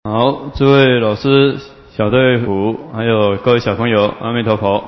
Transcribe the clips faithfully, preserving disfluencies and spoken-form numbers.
好，诸位老师、小队服，还有各位小朋友，阿弥陀佛。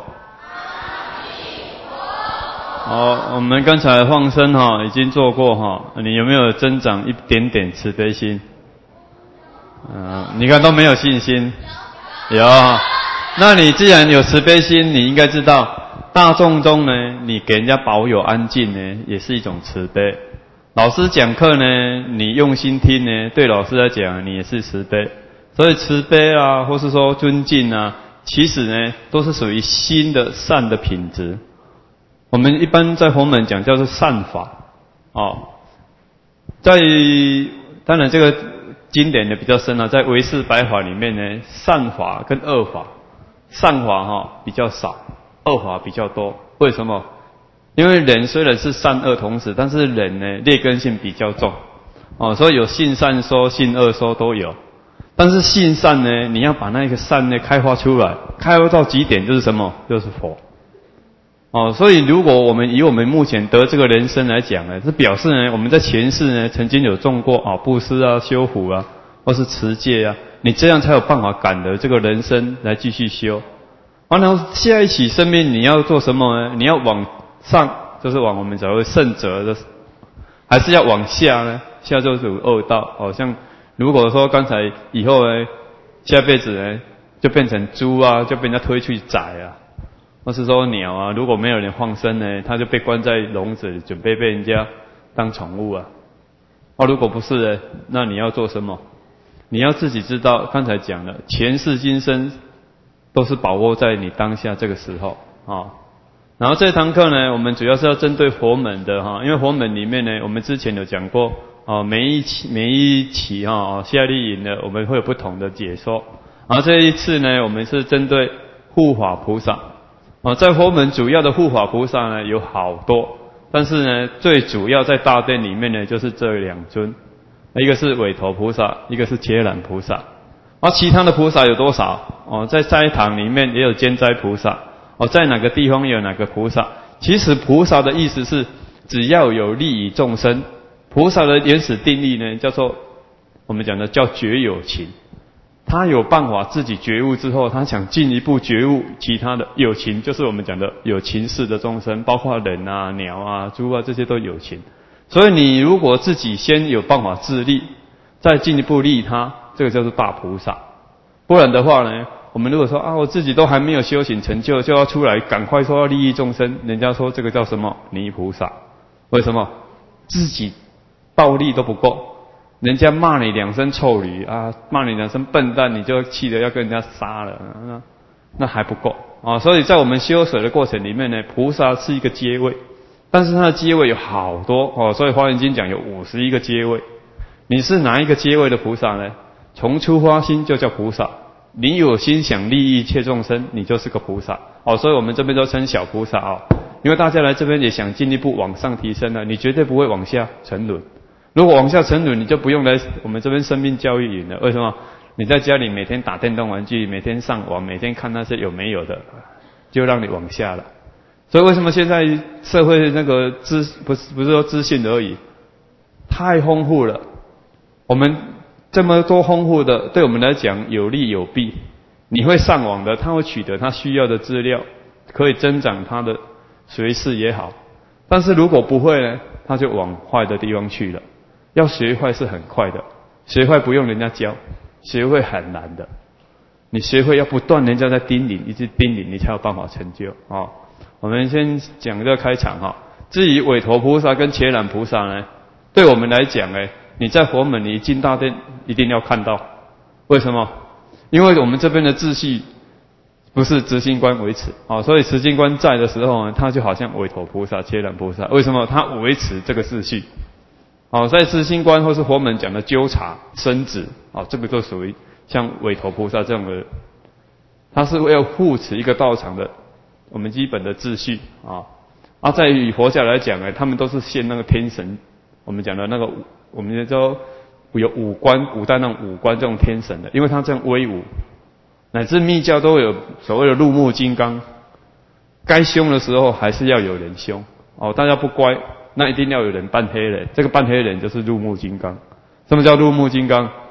好，我们刚才放生哈，已经做过哈，你有没有增长一点点慈悲心？嗯、呃，你看都没有信心，有。那你既然有慈悲心，你应该知道，大众中呢，你给人家保有安静呢，也是一种慈悲。老师讲课呢，你用心听呢，对老师来讲，你也是慈悲。所以慈悲啊，或是说尊敬啊，其实呢，都是属于心的善的品质。我们一般在佛门讲叫做善法，哦，在当然这个经典的比较深啊，在唯识白法里面呢，善法跟恶法，善法哈、哦、比较少，恶法比较多。为什么？因为人虽然是善恶同时，但是人呢劣根性比较重，哦，所以有性善说、性恶说都有。但是性善呢，你要把那个善呢开发出来，开发到极点就是什么？就是佛。哦，所以如果我们以我们目前得这个人生来讲呢，这表示呢我们在前世呢曾经有种过啊布施啊、修福啊，或是持戒啊，你这样才有办法感得这个人生来继续修。然后下一期生命你要做什么呢？你要往上，就是往我们所谓圣者的，还是要往下呢？下就是恶道。哦，像如果说刚才以后呢，下辈子呢就变成猪啊，就被人家推去宰啊，或是说鸟啊，如果没有人放生呢，它就被关在笼子里，准备被人家当宠物啊。哦，如果不是呢，那你要做什么？你要自己知道，刚才讲了，前世今生都是把握在你当下这个时候啊。哦，然后这堂课呢，我们主要是要针对佛门的哈，因为佛门里面呢，我们之前有讲过哦，每一期每一期哈哦，夏令营呢，我们会有不同的解说。然后这一次呢，我们是针对护法菩萨哦，在佛门主要的护法菩萨呢有好多，但是呢，最主要在大殿里面呢，就是这两尊，一个是韦陀菩萨，一个是伽蓝菩萨。而其他的菩萨有多少？哦，在斋堂里面也有监斋菩萨。哦，在哪个地方有哪个菩萨？其实菩萨的意思是，只要有利益众生。菩萨的原始定义呢，叫做我们讲的叫觉有情。他有办法自己觉悟之后，他想进一步觉悟其他的有情，就是我们讲的有情识的众生，包括人啊、鸟啊、猪啊，这些都有情。所以你如果自己先有办法自利，再进一步利他，这个叫做大菩萨。不然的话呢，我们如果说啊，我自己都还没有修行成就，就要出来赶快说要利益众生，人家说这个叫什么泥菩萨？为什么？自己道力都不够，人家骂你两声臭驴啊，骂你两声笨蛋，你就气得要跟人家杀了，那那还不够啊！所以在我们修水的过程里面呢，菩萨是一个阶位，但是它的阶位有好多哦，所以《华严经》讲有五十一个阶位。你是哪一个阶位的菩萨呢？从出发心就叫菩萨。你有心想利益一切众生，你就是个菩萨哦。所以我们这边都称小菩萨哦，因为大家来这边也想进一步往上提升了，你绝对不会往下沉沦。如果往下沉沦，你就不用来我们这边生命教育营了。为什么？你在家里每天打电动玩具，每天上网，每天看那些有没有的，就让你往下了。所以为什么现在社会那个资不是不是说资讯而已，太丰富了。我们这么多丰富的，对我们来讲有利有弊。你会上网的，他会取得他需要的资料，可以增长他的学识也好。但是如果不会呢，他就往坏的地方去了。要学坏是很快的，学坏不用人家教，学会很难的。你学会要不断人家在叮咛，一直叮咛，你才有办法成就哦。我们先讲这个开场哈。至于韦陀菩萨跟伽蓝菩萨呢，对我们来讲呢，你在佛门你一进大殿一定要看到。为什么？因为我们这边的秩序不是执行官维持哦，所以执行官在的时候呢，他就好像韦陀菩萨、伽蓝菩萨。为什么？他维持这个秩序。哦，在执行官或是佛门讲的纠察、升职，哦，这个就属于像韦陀菩萨这种的，他是要护持一个道场的我们基本的秩序啊。啊，在以佛教来讲呢，他们都是现那个天神，我们讲的那个，我们就有五官，古代那种五官这种天神的，因为他这样威武，乃至密教都有所谓的入目金刚，该凶的时候还是要有人凶哦，大家不乖。那一定要有人扮黑人，这个扮黑人就是入目金刚。什么叫入目金刚？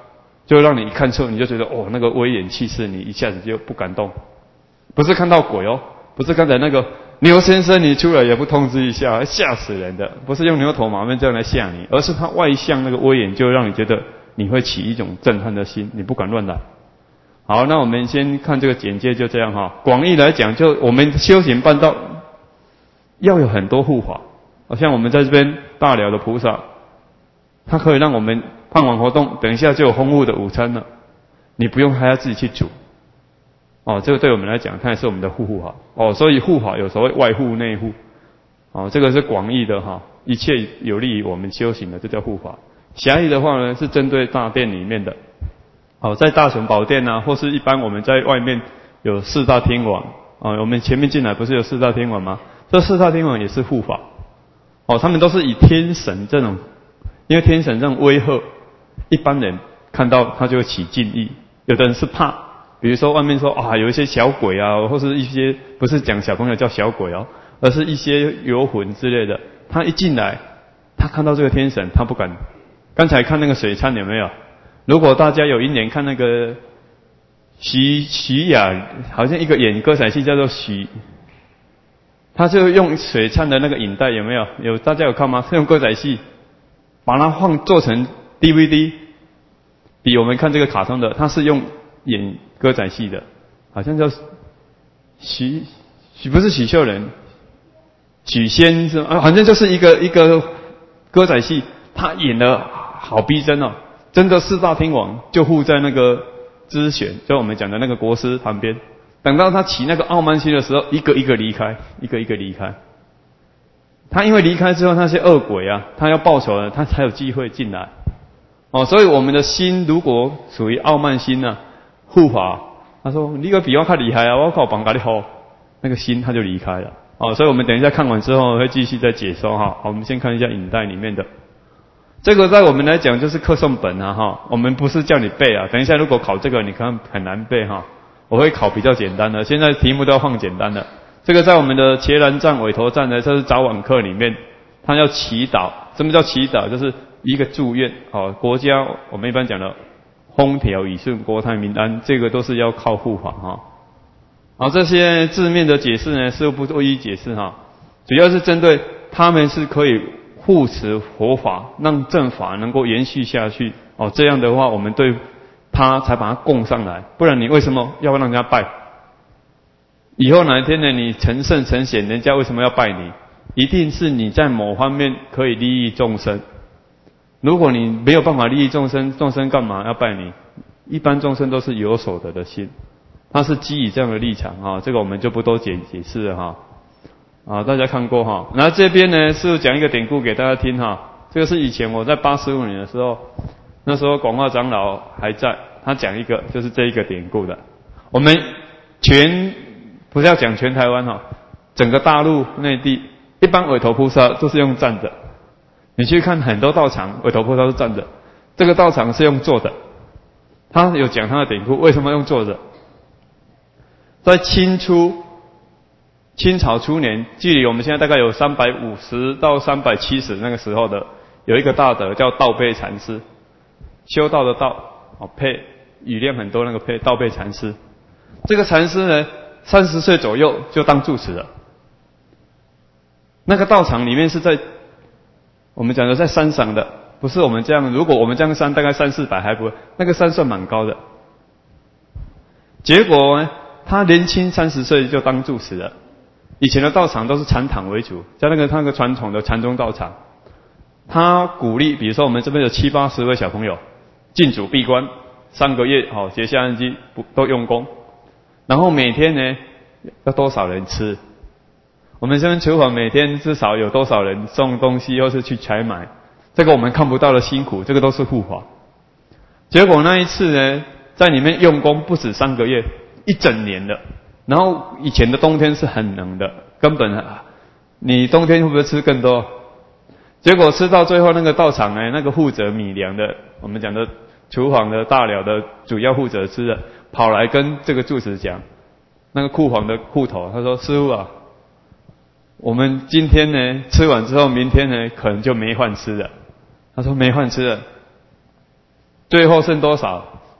就让你一看错，你就觉得哦，那个威严气势，你一下子就不敢动。不是看到鬼哦，不是刚才那个牛先生你出来也不通知一下，吓死人的。不是用牛头马面这样来吓你，而是他外向那个威严，就让你觉得你会起一种震撼的心，你不敢乱来。好，那我们先看这个简介，就这样哈。广义来讲，就我们修行办道要有很多护法，好像我们在这边大寮的菩萨，他可以让我们傍晚活动，等一下就有丰富的午餐了，你不用还要自己去煮。哦，这个对我们来讲，它也是我们的护护法。哦，所以护法有所谓外护内护。哦，这个是广义的哈，一切有利于我们修行的，这叫护法。狭义的话呢，是针对大殿里面的。哦，在大雄宝殿啊，或是一般我们在外面有四大天王。哦，我们前面进来不是有四大天王吗？这四大天王也是护法。哦，他们都是以天神这种，因为天神这种威吓，一般人看到他就会起敬意，有的人是怕，比如说外面说啊有一些小鬼啊，或是一些不是讲小朋友叫小鬼哦，而是一些游魂之类的，他一进来，他看到这个天神，他不敢。刚才看那个水忏有没有？如果大家有一年看那个徐徐雅，好像一个演歌仔戏叫做徐，他就用水忏的那个影带有没有？有大家有看吗？是用歌仔戏把它放做成 D V D， 比我们看这个卡通的，他是用演歌仔戏的，好像叫许许不是许秀仁，许仙是啊，反正就是一个一个歌仔戏，他演的好逼真哦，真的四大天王就护在那个知选，就我们讲的那个国师旁边。等到他起那个傲慢心的时候，一个一个离开，一个一个离开。他因为离开之后，那些恶鬼啊，他要报仇了，他才有机会进来。哦，所以我们的心如果属于傲慢心啊，护法，他说你个比我较厉害啊，我靠绑咖喱吼，那个心他就离开了。哦，所以我们等一下看完之后会继续再解说哈。好，我们先看一下影带里面的。这个在我们来讲就是课诵本啊哈，我们不是叫你背啊。等一下如果考这个，你看很难背哈，我会考比较简单的。现在题目都要放简单的。这个在我们的伽蓝藏、韦陀藏呢，这是早晚课里面，它要祈祷。什么叫祈祷？就是一个祝愿。哦，国家我们一般讲的风调雨顺、国泰民安，这个都是要靠护法哈。好，这些字面的解释呢，师父不一一解释哈，主要是针对他们是可以护持佛法，让正法能够延续下去。哦，这样的话，我们对他才把它供上来，不然你为什么要让人家拜？以后哪一天呢，你成圣成显，人家为什么要拜你？一定是你在某方面可以利益众生。如果你没有办法利益众生，众生干嘛要拜你？一般众生都是有所得的心，他是基于这样的立场啊，这个我们就不多解解释了哈。啊，大家看过哈。然后这边呢是讲一个典故给大家听哈。这个是以前我在八十五年的时候，那时候广化长老还在，他讲一个就是这一个典故的。我们全不是要讲全台湾哈，整个大陆内地，一般韦陀菩萨都是用站着。你去看很多道场，韦陀菩萨是站着，这个道场是用坐的。他有讲他的典故，为什么用坐着？在清初，清朝初年，距离我们现在大概有三百五十到三百七十那个时候的，有一个大德叫道备禅师，修道的道，哦，配语量很多那个配道备禅师。这个禅师呢，三十岁左右就当住持了。那个道场里面是在我们讲的在山上的，不是我们这样。如果我们这样山大概三四百还不会，那个山算蛮高的。结果呢，他年轻三十岁就当住持了。以前的道场都是禅堂为主，在那个那个传统的禅宗道场，他鼓励，比如说我们这边有七八十位小朋友禁主闭关三个月，好结下恩基，不都用功，然后每天呢要多少人吃？我们这边厨房每天至少有多少人送东西，或是去采买，这个我们看不到的辛苦，这个都是护法。结果那一次呢，在里面用功不止三个月，一整年的。然后以前的冬天是很冷的，根本你冬天会不会吃更多？结果吃到最后那个道场呢，那个负责米粮的，我们讲的厨房的大寮的主要负责吃的，跑来跟这个住持讲，那个库房的库头，他说：“师父啊，我们今天呢吃完之后，明天呢可能就没饭吃了。”他说：“没饭吃了，最后剩多少？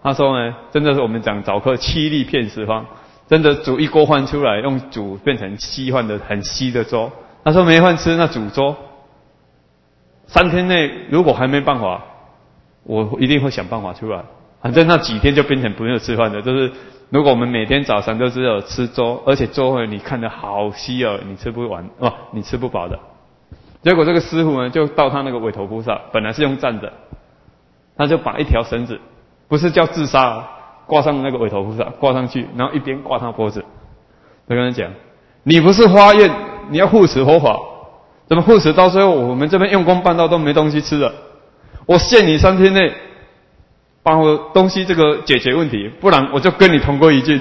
他说呢，真的是我们讲早课七粒骗十方，真的煮一锅饭出来，用煮变成稀饭的很稀的粥。他说没饭吃，那煮粥，三天内如果还没办法，我一定会想办法出来。反正那几天就变成不用吃饭的，就是如果我们每天早上都只有吃粥，而且粥你看得好稀哦，你吃不完哦，你吃不饱的。结果这个师傅呢，就到他那个韦陀菩萨，本来是用站着，他就把一条绳子，不是叫自杀，挂上那个韦陀菩萨，挂上去，然后一边挂他脖子，就跟他讲：你不是发愿，你要护持佛法，怎么护持到最后我们这边用功办到都没东西吃了？我限你三天内把我东西这个解决问题，不然我就跟你同归于尽。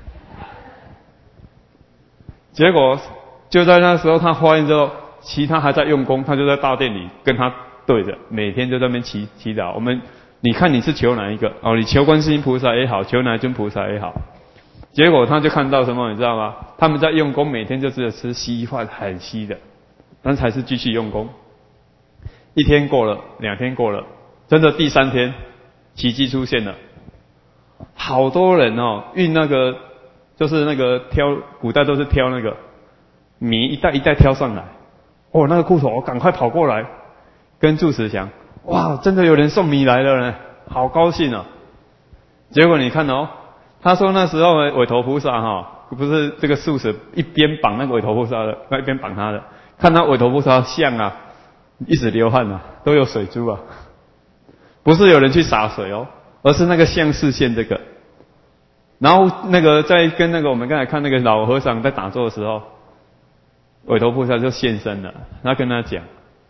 结果就在那时候他发愿之后，其他还在用功，他就在大殿里跟他对着，每天就在那边祈祈祷。我们你看你是求哪一个？哦，你求观世音菩萨也好，求哪尊菩萨也好。结果他就看到什么，你知道吗？他们在用功，每天就只有吃稀饭，很稀的，但是还是继续用功。一天过了，两天过了，真的第三天，奇迹出现了。好多人哦，运那个就是那个挑，古代都是挑那个米一袋一袋挑上来。哦，那个裤头赶快跑过来，跟住持讲：哇，真的有人送米来了呢，好高兴哦。结果你看哦，他说那时候韦陀菩萨哈、哦，不是这个住持一边绑那个韦陀菩萨的，那一边绑他的，看到韦陀菩萨像啊，一直流汗啊，都有水珠啊，不是有人去洒水哦，而是那个像视线这个。然后那个在跟那个我们刚才看那个老和尚在打坐的时候，韦陀菩萨就现身了，他跟他讲，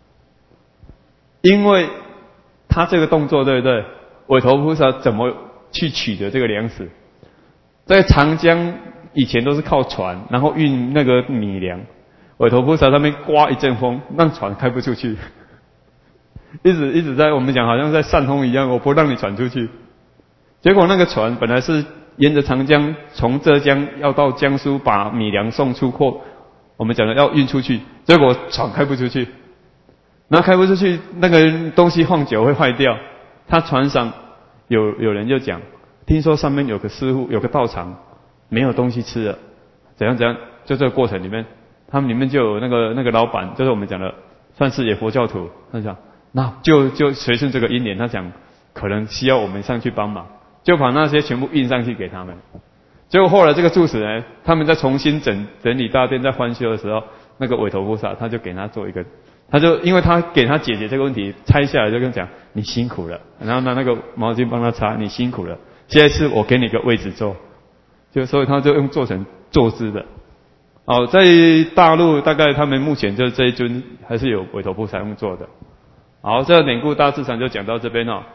因为他这个动作对不对？韦陀菩萨怎么去取得这个粮食？在长江以前都是靠船，然后运那个米粮。韦陀菩萨那边刮一阵风，让船开不出去，一直一直在我们讲好像在扇风一样，我不让你传出去。结果那个船本来是沿着长江从浙江要到江苏把米粮送出货，我们讲的要运出去，结果船开不出去，然后开不出去，那个东西放久会坏掉。他船上有有人就讲，听说上面有个师傅有个道场没有东西吃了，怎样怎样，就这个过程里面，他们里面就有那个那个老板，就是我们讲的算是也佛教徒，他讲那就就随顺这个因缘，他讲可能需要我们上去帮忙，就把那些全部运上去给他们。结果后来这个住持呢，他们在重新整整理大殿在翻修的时候，那个韦陀菩萨他就给他做一个，他就因为他给他解决这个问题，拆下来就跟他讲你辛苦了，然后拿那个毛巾帮他擦，你辛苦了，现在是我给你个位置坐，就所以他就用做成坐姿的。哦，在大陆大概他们目前就这一尊还是有韦陀菩萨用做的。好，这个典故大致上就讲到这边哦。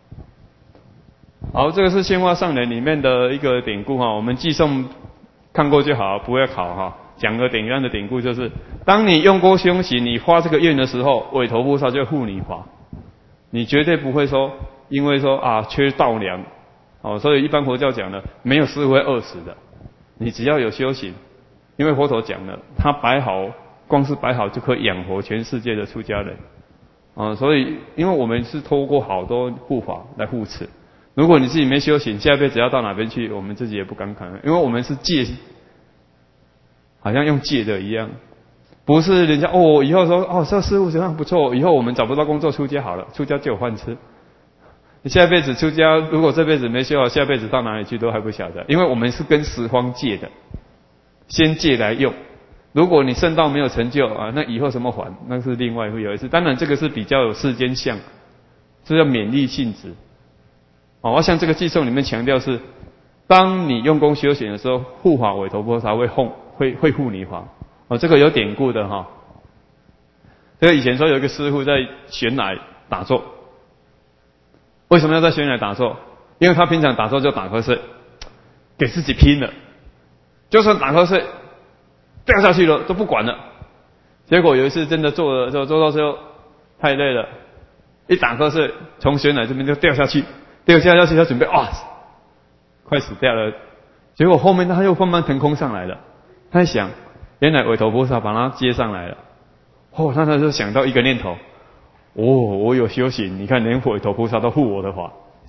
好，这个是鲜花上人里面的一个典故哈，我们记诵看过就好，不会考哈。讲个简单的典故就是，当你用功修行，你发这个愿的时候，韦陀菩萨就护你发，你绝对不会说因为说啊缺稻粮，哦，所以一般佛教讲的没有师傅会饿死的，你只要有修行，因为佛陀讲了，他摆好，光是摆好就可以养活全世界的出家人，啊，所以因为我们是透过好多护法来护持。如果你自己没修行，下辈子要到哪边去，我们自己也不敢看，因为我们是借，好像用借的一样，不是人家哦，以后说哦，这师傅怎样不错，以后我们找不到工作出家好了，出家就有饭吃。你下辈子出家，如果这辈子没修好，下辈子到哪里去都还不晓得，因为我们是跟十方借的，先借来用。如果你圣道没有成就啊，那以后什么还，那是另外会有一次。当然这个是比较有世间相，是叫勉励性质。哦，像这个偈颂里面强调是，当你用功修行的时候，护法韦陀菩萨会护会会护你法。哦，这个有典故的哈、哦。这个以前说有一个师傅在悬崖打坐，为什么要在悬崖打坐？因为他平常打坐就打瞌睡，给自己拼了，就算打瞌睡掉下去了都不管了。结果有一次真的做了，做做到最后太累了，一打瞌睡从悬崖这边就掉下去。掉下去，他准备哇，快死掉了。结果后面他又慢慢腾空上来了。他想，原来韦陀菩萨把他接上来了。哦，那他就想到一个念头：哦，我有修行，你看连韦陀菩萨都护我的法，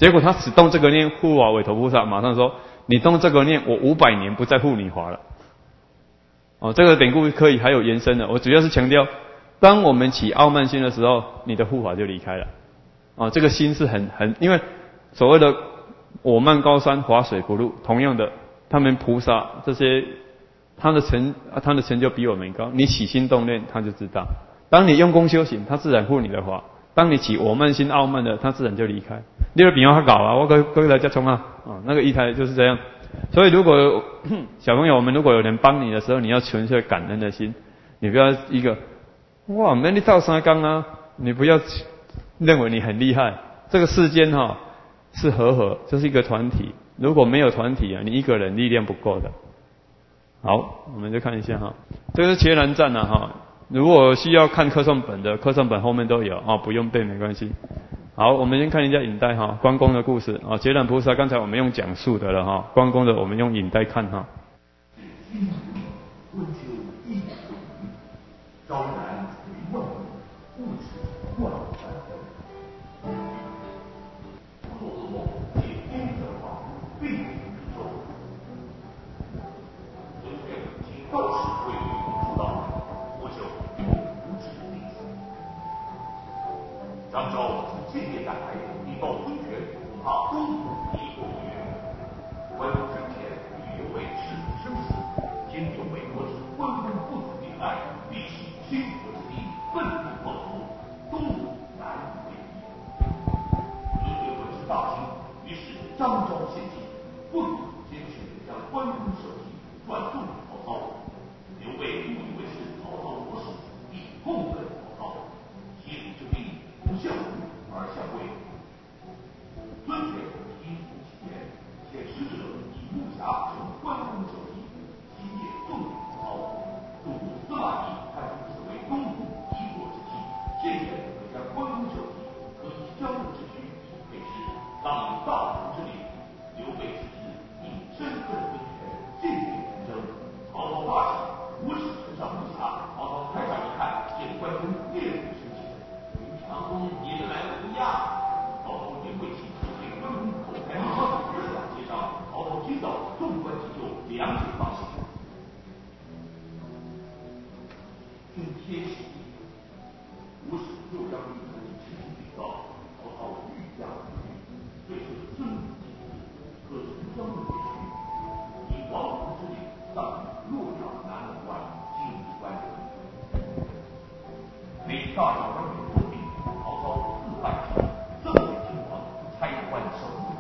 结果他只动这个念，护法韦陀菩萨马上说：你动这个念，我五百年不再护你法了。哦，这个典故可以还有延伸的，我主要是强调，当我们起傲慢心的时候，你的护法就离开了。哦，这个心是很很，因为所谓的我慢高山，滑水不入，同样的，他们菩萨这些，他的成他的成就比我们高。你起心动念，他就知道。当你用功修行，他自然护你的法。当你起我慢心傲慢的，他自然就离开。你就比方他搞啊，我跟跟来家冲啊，哦，那个一台就是这样。所以如果小朋友，我们如果有人帮你的时候，你要纯粹感恩的心，你不要一个哇，没你到三缸啊，你不要认为你很厉害。这个世间哈、哦、是和合，这是一个团体。如果没有团体啊，你一个人力量不够的。好，我们就看一下哈，这个是伽蓝赞啊哈。如果需要看课诵本的，课诵本后面都有啊、哦，不用背没关系。好，我们先看一下引带哈，关公的故事啊。伽蓝菩萨刚才我们用讲述的了哈，关公的我们用引带看哈。昭然为万物，物质万万做噩梦，解天的话，并不宇宙。尊贵，请道士为你主道，不求无知弟子。张昭从建业赶来，禀报孙权，恐怕东吴敌国不远。关公生前与刘备誓不生死，今刘备得知关公父子恋爱，必起倾国之力，奋力报仇，东吴难以为继。刘备闻之大惊，于是张昭献计，不可坚持将关公舍弃，转送给曹操。刘备误以为是曹操所使，亦痛恨曹操，其主之兵不向吴而向魏。孙权因服其言，遣使者以木匣乘关公舍弃，今夜送给曹操。主司马懿看出此为东吴敌国之计，现言可将关公舍弃，可以相互之躯以配饰，当以大同之礼。刘备此时以深恨孙权，见面人争。曹操大喜，无使乘上木匣。曹操抬上一看，见关公面目生气，云长公引来了乌鸦。曹操也会气，对关公口开一枪，四两皆伤。曹操听到，纵观急救，两腿放血。君天喜，吴使又将一头擒进禀告，曹操欲加不拒，遂是孙武进子，可从江路也去，以王侯之令，当洛阳南门外，今日关中。每大将关羽作兵，曹操自拜之，赠给秦王，差官守护。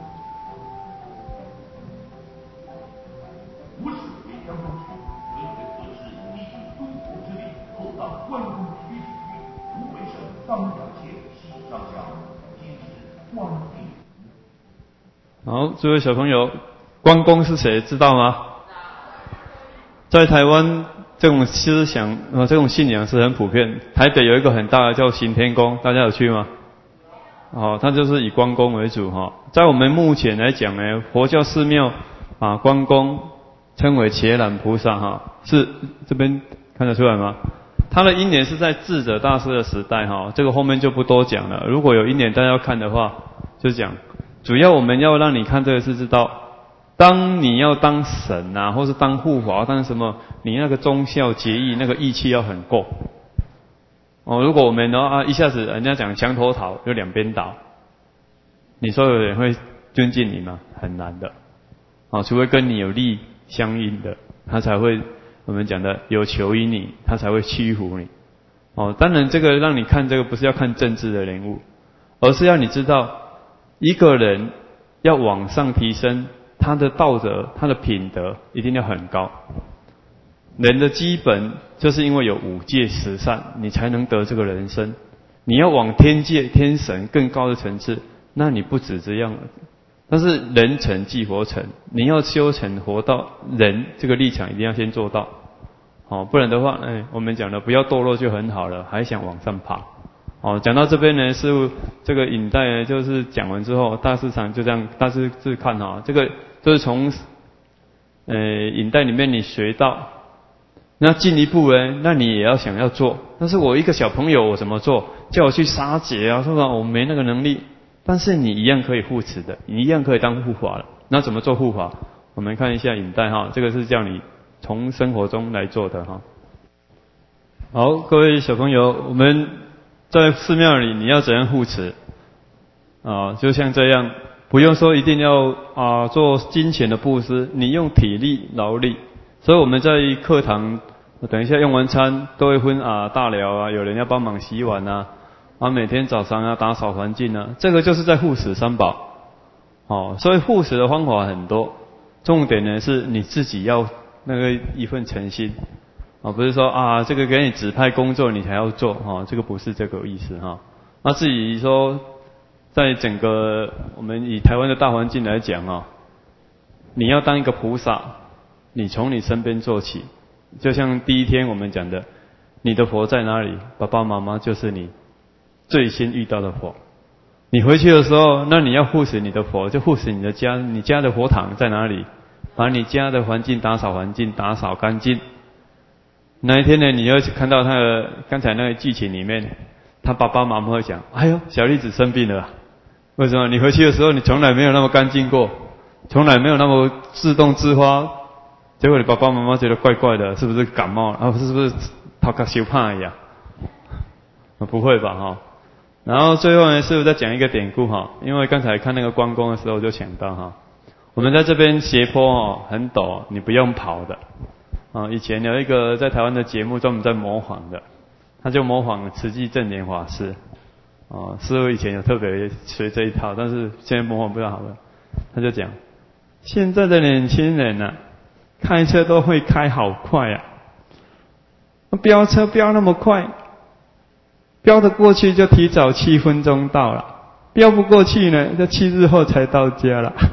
吴使为江东去，孙权得知依据东国之力，后当关公于体狱，吴为省当阳县西张乡，今日关定。 好，诸位小朋友，关公是谁知道吗？在台湾这种思想呃这种信仰是很普遍。台北有一个很大的叫行天宫，大家有去吗？哦，它就是以关公为主哈、哦。在我们目前来讲呢，佛教寺庙把关公称为伽蓝菩萨哈、哦，是这边看得出来吗？他的因缘是在智者大师的时代哈、哦，这个后面就不多讲了。如果有因缘大家要看的话，就讲。主要我们要让你看这个是知道，当你要当神啊，或是当护法，当什么，你那个忠孝节义那个义气要很够。哦，如果我们呢啊一下子人家讲墙头草就两边倒，你说有人会尊敬你吗？很难的。哦，除非跟你有利相应的，他才会我们讲的有求于你，他才会屈服你。哦，当然这个让你看这个不是要看政治的人物，而是要你知道。一个人要往上提升，他的道德、他的品德一定要很高。人的基本就是因为有五戒十善，你才能得这个人生。你要往天界、天神更高的层次，那你不止这样了。但是人成即佛成，你要修成活到人这个立场，一定要先做到。哦，不然的话，哎，我们讲的不要堕落就很好了，还想往上爬。哦，讲到这边呢，师父这个引带呢，就是讲完之后，大市场就这样大致自看哈、哦，这个就是从呃引带里面你学到，那进一步呢，那你也要想要做，但是我一个小朋友我怎么做？叫我去杀劫啊，是吧？我没那个能力， 但是你一样可以护持的，你一样可以当护法了。那怎么做护法？我们看一下引带哈，这个是叫你从生活中来做的哈。好，各位小朋友，我们在寺庙里你要怎样护持啊？就像这样，不用说一定要啊做金钱的布施，你用体力劳力。所以我们在课堂，等一下用完餐都会分啊大寮啊，有人要帮忙洗碗啊，啊每天早上要打扫环境啊，这个就是在护持三宝。哦，所以护持的方法很多，重点呢是你自己要那个一份诚心。啊，不是说啊，这个给你指派工作你才要做哈，这个不是这个意思哈。那至于说，在整个我们以台湾的大环境来讲啊，你要当一个菩萨，你从你身边做起。就像第一天我们讲的，你的佛在哪里？爸爸妈妈就是你最先遇到的佛。你回去的时候，那你要护持你的佛，就护持你的家，你家的佛堂在哪里？把你家的环境打扫环境打扫干净。那一天呢，你会看到他的刚才那个剧情里面，他爸爸妈妈会讲：“哎呦，小栗子生病了。”为什么？你回去的时候，你从来没有那么干净过，从来没有那么自动自发。结果你爸爸妈妈觉得怪怪的，是不是感冒了？啊，是不是头壳烧怕呀？不会吧哈？然后最后呢，师父再讲一个典故哈，因为刚才看那个关公的时候就想到哈，我们在这边斜坡哦很陡，你不用跑的。啊，以前有一个在台湾的节目专门在模仿的，他就模仿慈济正念法师。啊，师父以前有特别学这一套，但是现在模仿不大好了。他就讲，现在的年轻人啊，开车都会开好快啊，飙车飙那么快，飙得过去就提早七分钟到了，飙不过去呢，就七日后才到家了。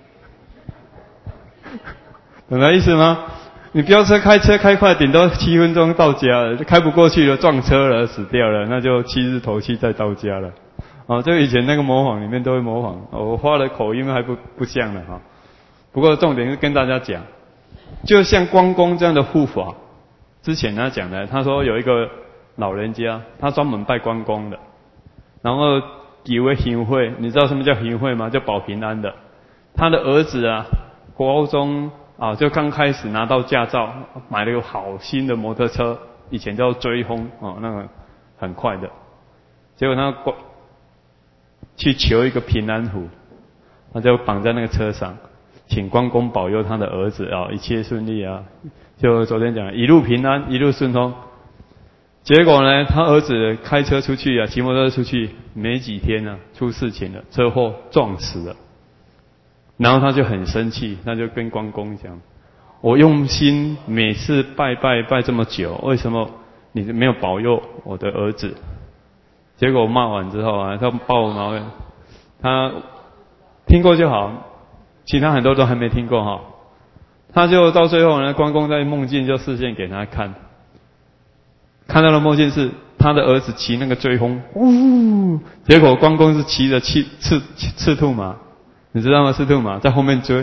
懂那意思吗？你飙车开车开快，顶多七分钟到家了，就开不过去了，撞车了，死掉了，那就七日头七再到家了。哦，这个以前那个模仿里面都会模仿，哦、我花了口音还不不像了哈、哦。不过重点是跟大家讲，就像关公这样的护法，之前他讲的，他说有一个老人家，他专门拜关公的，然后以为行贿，你知道什么叫行贿吗？叫保平安的。他的儿子啊，国中。啊，就刚开始拿到驾照，买了个好新的摩托车，以前叫追风，哦，那个很快的。结果他去求一个平安符，他就绑在那个车上，请关公保佑他的儿子啊，一切顺利啊。就昨天讲一路平安，一路顺风。结果呢，他儿子开车出去啊，骑摩托车出去，没几天啊，出事情了，车祸撞死了。然后他就很生气，他就跟关公讲：“我用心每次拜拜拜这么久，为什么你没有保佑我的儿子？”结果骂完之后啊，他爆我毛，他听过就好，其他很多都还没听过哈。他就到最后呢，关公在梦境就示现给他看，看到的梦境是他的儿子骑那个追风，呜，结果关公是骑着赤赤赤兔马。你知道吗？赤兔马在后面追，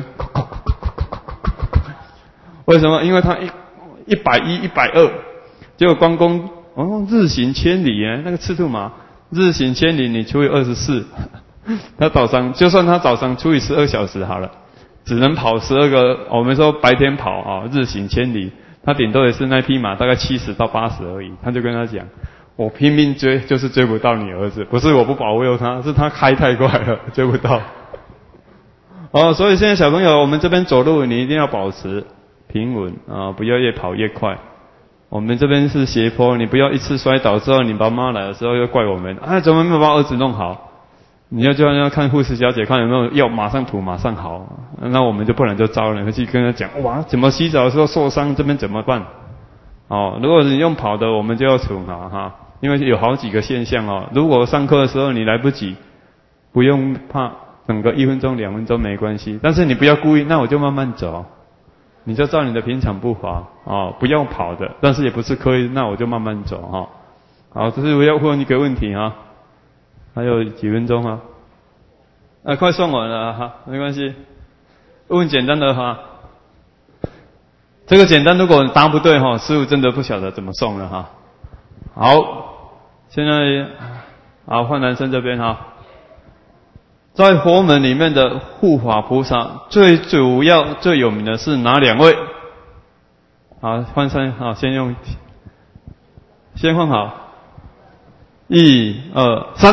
为什么？因为他一一百一、一百二，结果关公哦日行千里耶，那个赤兔马日行千里，你除以二十四，他早上就算他早上除以十二小时好了，只能跑十二个。我们说白天跑啊，日行千里，他顶多也是那匹马大概七十到八十而已。他就跟他讲，我拼命追，就是追不到你儿子，不是我不保佑他，是他开太快了，追不到。哦，所以现在小朋友，我们这边走路你一定要保持平稳啊，不要越跑越快。我们这边是斜坡，你不要一次摔倒之后，你爸妈来的时候又怪我们，啊，怎么没有把儿子弄好？你要就要看护士小姐看有没有药，马上涂，马上好。那我们就不然就糟了，回去跟他讲，哇，怎么洗澡的时候受伤，这边怎么办？哦，如果你用跑的，我们就要涂好哈，因为有好几个现象哦。如果上课的时候你来不及，不用怕。等个一分钟两分钟没关系，但是你不要故意，那我就慢慢走，你就照你的平常步伐哦，不要跑的，但是也不是刻意，那我就慢慢走哈、哦。好，这是我要问一个问题哈，还有几分钟哈，啊，快算完了哈，没关系，问简单的哈，这个简单，如果你答不对哈，师父真的不晓得怎么送了哈。好，现在好换男生这边哈。 在佛门里面的护法菩萨，最主要、最有名的是哪两位？好，换身，好，先用，先换好，一二三，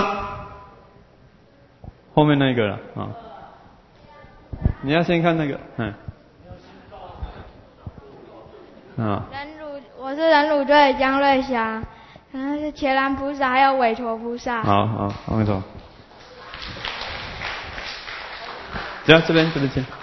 后面那个了啊。你要先看那个，嗯，啊。 忍辱，我是忍辱队的江瑞霞，嗯，是伽蓝菩萨还有韦陀菩萨。 好好，往回走。行，这边这边先。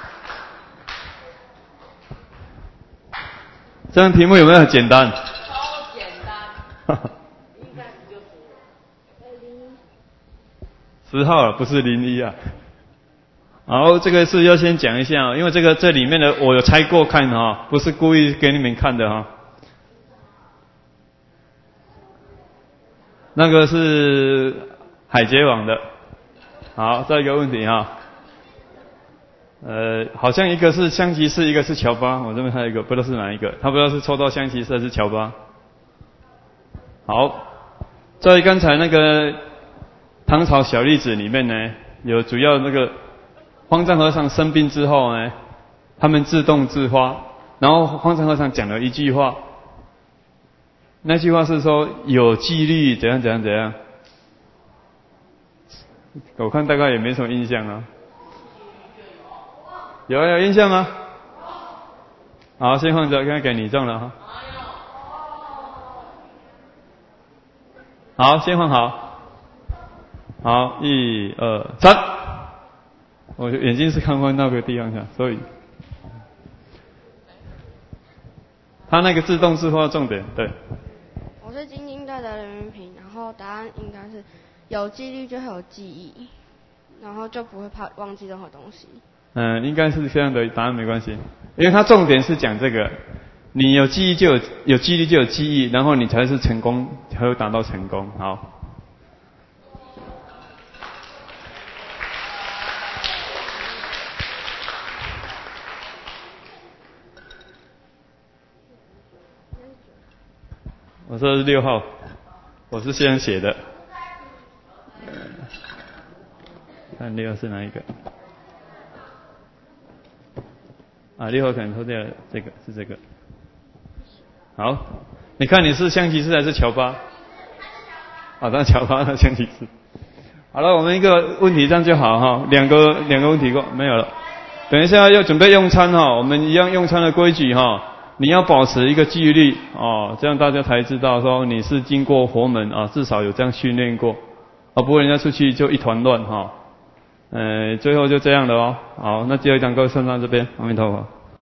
这样题目有没有很简单？ 超简单。应该就是十号了，不是零一啊。好，这个是要先讲一下，因为这个这里面的我有拆过看哈，不是故意给你们看的哈。那个是海贼王的。好，再一个问题哈。呃，好像一个是香吉士，一个是乔巴，我这边还有一个，不知道是哪一个，他不知道是抽到香吉士还是乔巴。好，在刚才那个唐朝小例子里面呢，有主要那个方丈和尚生病之后呢，他们自动自发，然后方丈和尚讲了一句话，那句话是说有纪律怎样怎样怎样，我看大概也没什么印象啊。有有印象吗？好，先放着，看给你中了哈。好，先放好。好，一二三。我眼睛是看过那个地方看，所以他那个自动自发重点对。 我是精英队的任云平，然后答案应该是有纪律就会有记忆，然后就不会怕忘记任何东西。 嗯，应该是这样的答案没关系，因为它重点是讲这个，你有记忆就有有纪律就有记忆，然后你才是成功，才会达到成功。好。我说的是六号，我是先写的。看六号是哪一个？啊，六号可能抽掉了，这个是这个。好，你看你是香吉士还是乔巴？啊，当乔巴的香吉士。好了，我们一个问题这样就好哈，两个两个问题过没有了。等一下要准备用餐哈，我们一样用餐的规矩哈，你要保持一个纪律哦，这样大家才知道说你是经过佛门啊，至少有这样训练过，啊，不然人家出去就一团乱哈。呃，最后就这样了哦。好，那最后一堂课上到这边，阿弥陀佛。